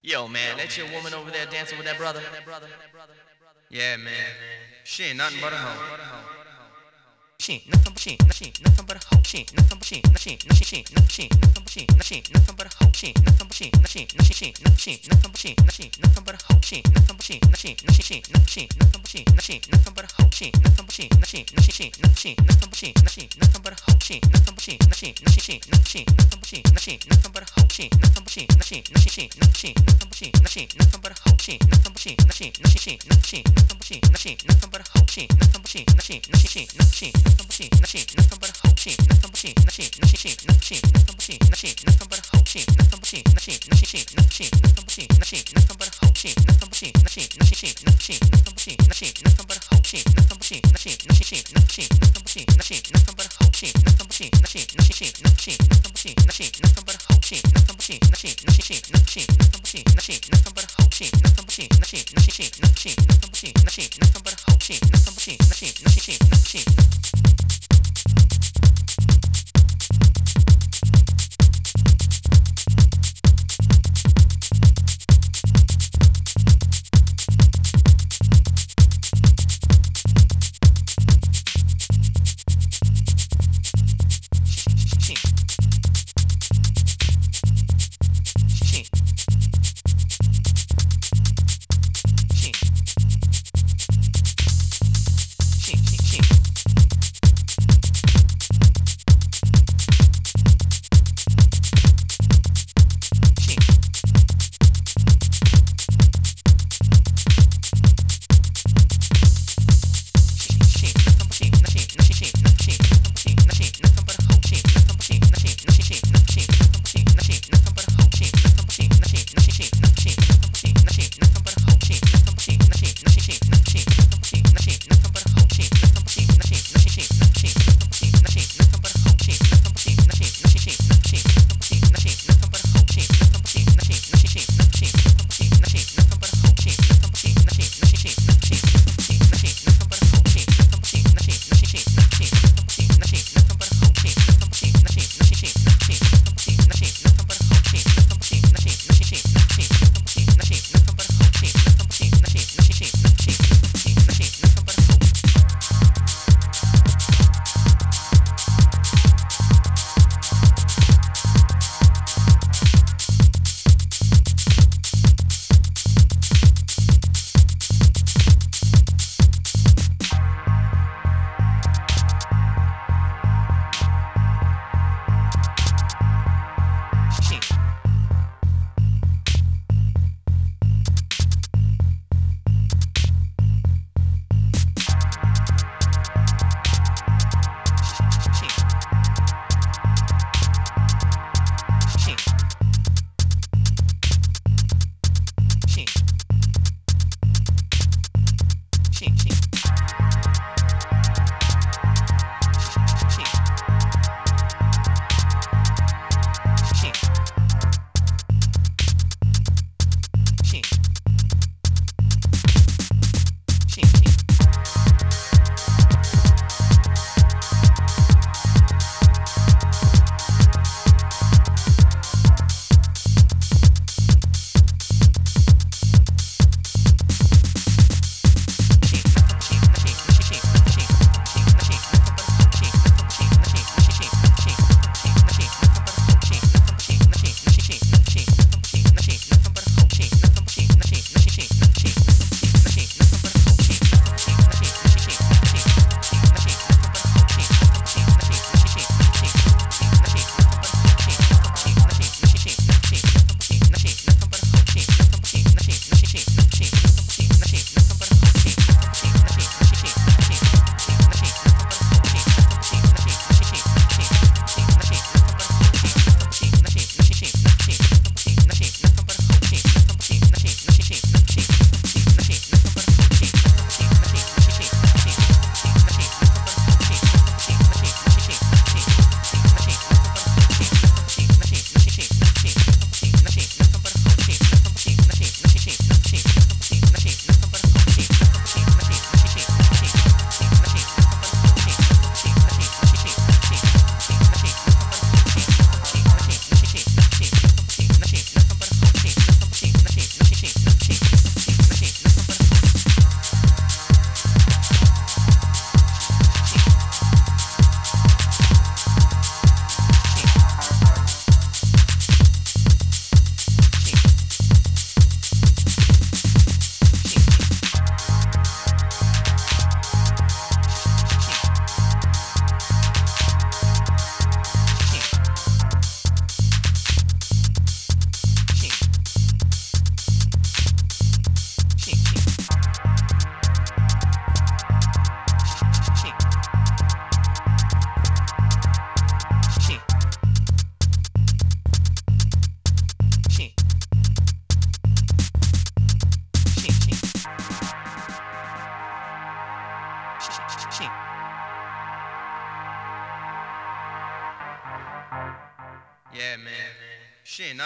Yo, man, that's your woman over there dancing with that brother? Yeah, man. She ain't nothing but a hoe. She ain't nothing but nothing but a hoe. She ain't nothing but she ain't nothing but she ain't nothing but she ain't nothing but a hoe. She ain't nothing but she ain't nothing but she ain't nothing but a hoe. She ain't nothing but she ain't nothing but she ain't nothing but a hoe. She ain't nothing but she ain't nothing but she ain't nothing but a hoe. She ain't nothing but she ain't nothing but she ain't nothing but a hoe. She ain't nothing but she ain't nothing but she ain't nothing but a hoe. She ain't nothing but she ain't nothing but she ain't nothing but a hoe. She ain't nothing but she ain't nothing but she ain't nothing but a hoe. She ain't nothing but she ain't nothing but she ain't nothing but a hoe. She ain't nothing but she ain't nothing but she ain't nothing but a hoe. She ain't nothing but she ain't nothing but she ain't nothing but a hoe. She ain't nothing but she ain't nothing but she ain't nothing but a hoe. She ain't nothing but she ain't nothing but she ain't nothing but a hoe. She ain't nothing but she ain't nothing but she ain't nothing but a hoe. She ain't nothing but she ain't nothing but she ain't nothing but a hoe. She ain't nothing but she ain't nothing but she ain't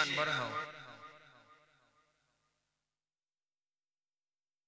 nothing but a hoe.